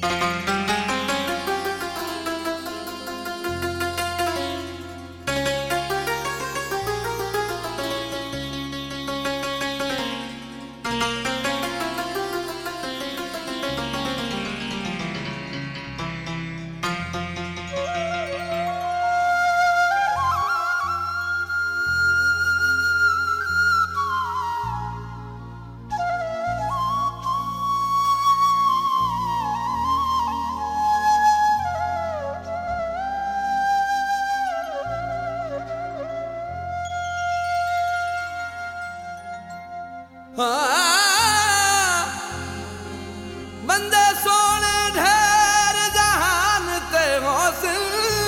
बंदे सोने ढेर जहान ते हौसिल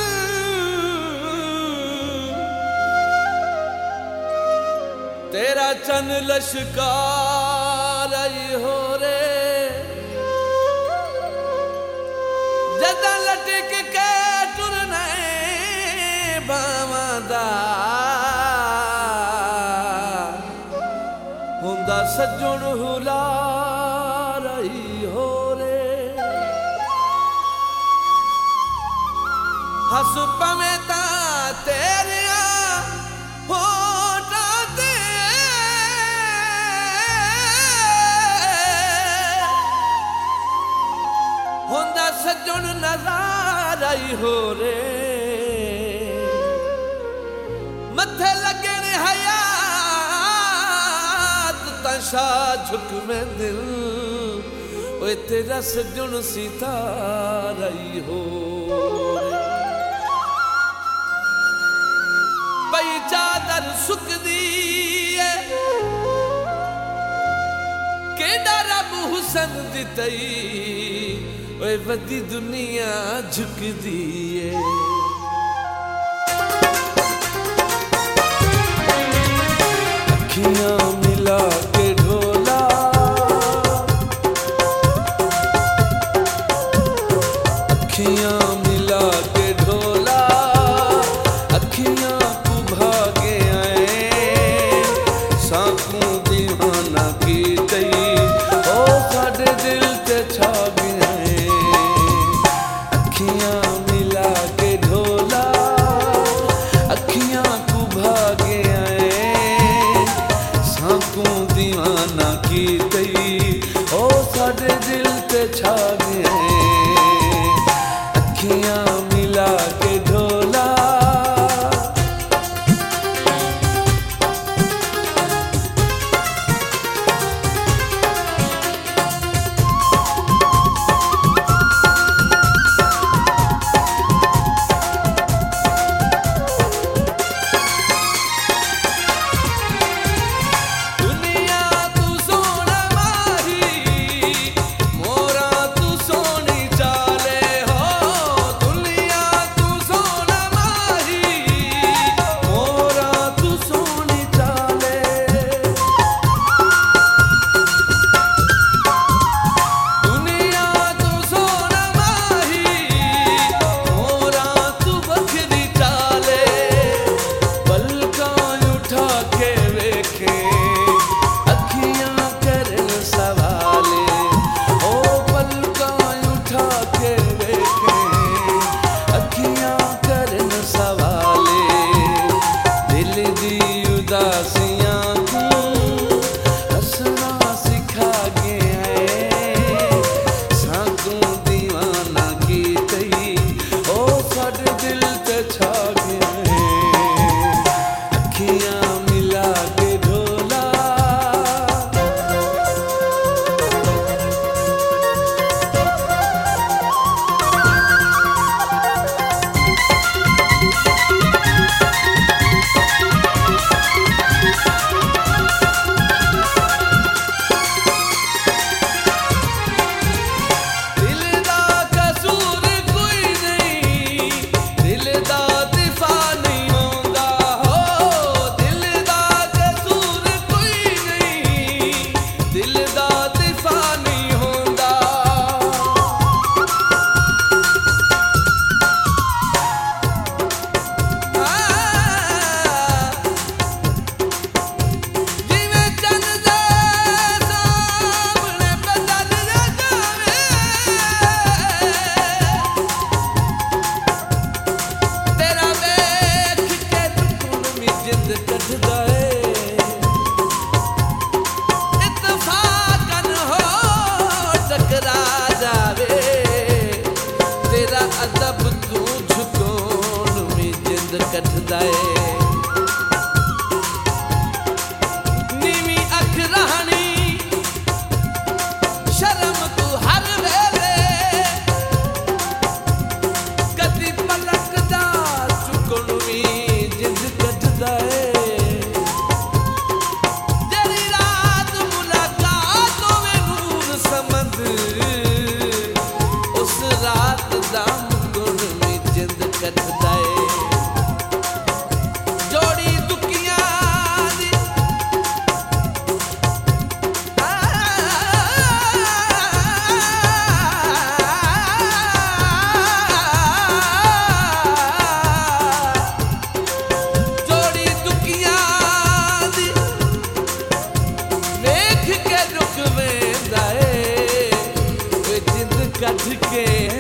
तेरा चन लश्कार आई हो रे जदा लटक के टुरने बावदा हुंदा सज्जण हुलार आई हो रे हस पवे ता तेरिया होठां ते हुंदा सज्जण नज़ार आई हो रे मथे लगे ने हया शाह झुक में दिल ओए तेरा सजन सितारा ही हो पई चादर सुकदी है केड़ा रब हुसन दितई ओए वदी दुनिया झुकदी है अखियां मिला के ढोला अखियां मिला के ढोला अखियां को भागे आए साकू दीवाना की तई ओ साडे दिल ते छा गए अखियां मिला के ढोला अखियां को भागे दीवाना की तई ओ साडे दिल ते छा गए अखियां मिला के ढोला तू कटदा ए नीवी अख रहनी शर्म तू हर वेले कदी पलक दा चुकण वी जिंद कटदा ए जड़ी रात मुलाकात होवे नूर समंद उस रात दा मुकण वी जिंद कटदा ए जोड़ी दुखियां दी जोड़ी दुखियां दी वेख के रुक वेंदा ए जिंद कट के